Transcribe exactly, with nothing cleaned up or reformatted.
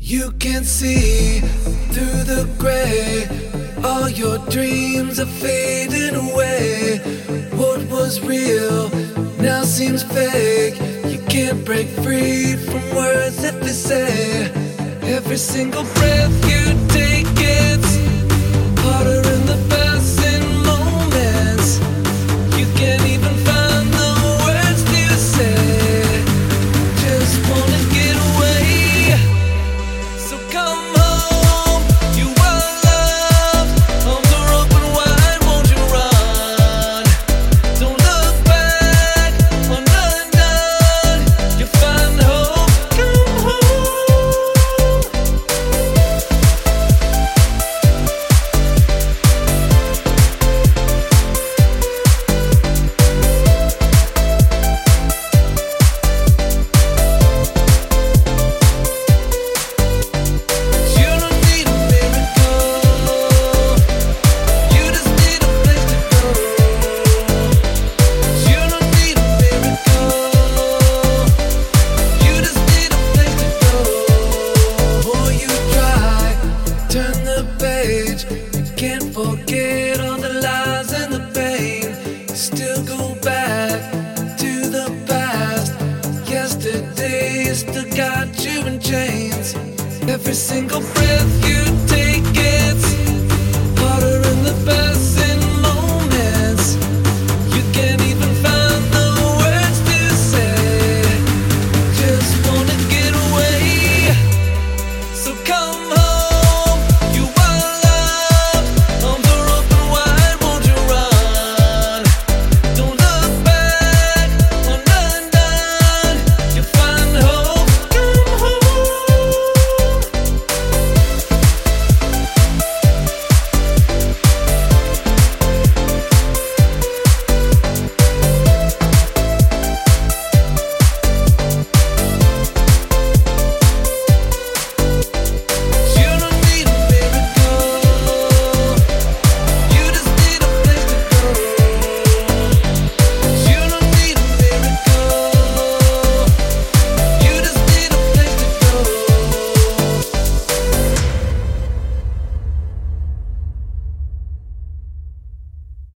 You can see through the gray. All your dreams are fading away. What was real now seems fake. You can't break free from words that they say. Every single breath you take gets harder in the passing moments. You can't even find the words to say. Just wanna get away. So come home, you are loved. Arms are open wide, won't you run? Don't look back or undone. You find hope, come home. You don't need a miracle. You just need a place to go. You don't need a miracle. You just need a place to go. Oh, you try, turn the page. You can't forget all the lies and the pain. You still go back to the past. Yesterday still got you in chains. Every single breath you take